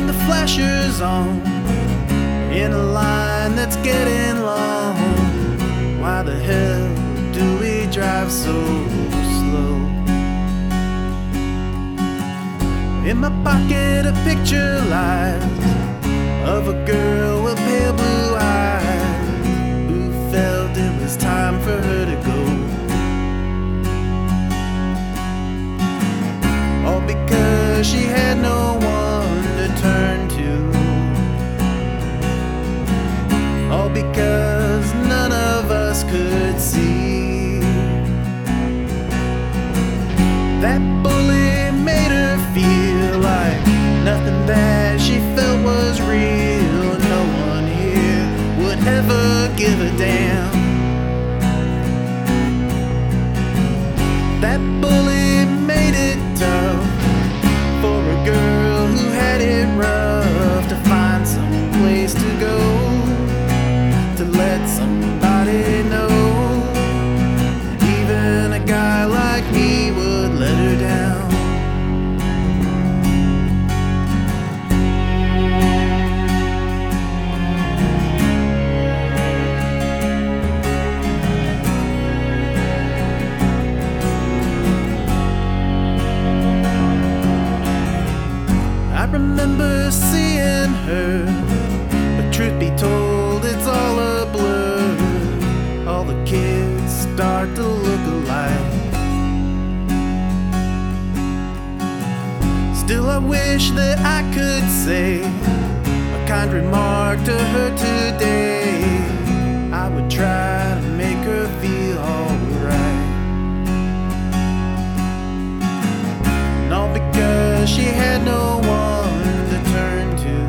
the flashers on in a line that's getting long. Why the hell do we drive so slow? In my pocket a picture lies of a girl with pale blue eyes who felt it was time for her to go. All because she had no one to turn to. All because none of us could see. That bully made her feel like nothing that she felt was real. No one here would ever give a damn. That bully made it tough for a girl who had it rough to find some place to go, to let somebody know. Even a guy like me would let her down. I remember seeing her, but truth be told, it's all a blur. All the kids start to look alike. Still I wish that I could say a kind remark to her today. I would try to make her feel alright. And all because she had no one to turn to.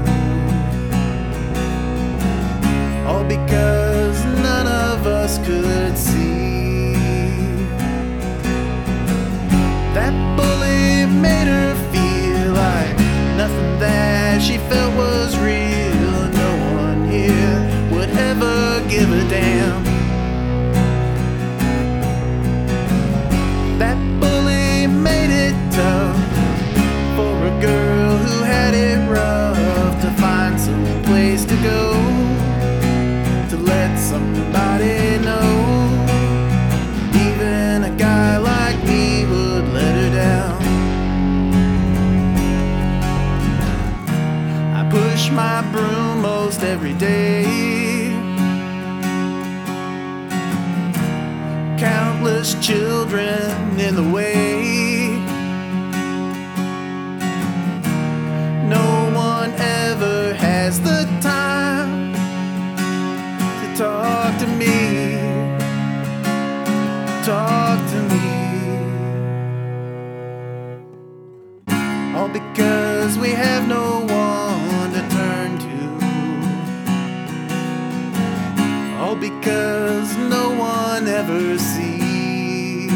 All because none of us could see. That bully made her feel like nothing that she felt was real. No one here would ever give a damn. That bully made it tough for a girl who had it rough to find some place to go, to let somebody know. Even a guy like me would let her down. I push my broom most every day. Countless children in the way. No one ever has the time to talk to me, talk to me. All because we have no one to turn to. All because no one ever sees.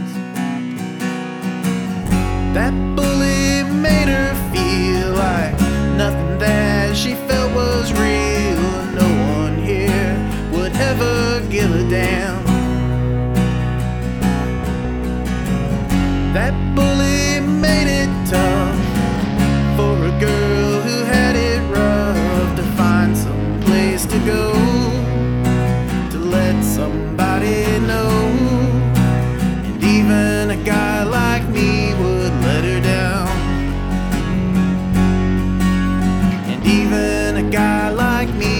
That bully made her feel like nothing that she felt was real. No one here would ever give a damn. That bully made it tough for a girl who had it rough to find some place to go, to let somebody know. And even a guy like me would let her down. And even a guy like me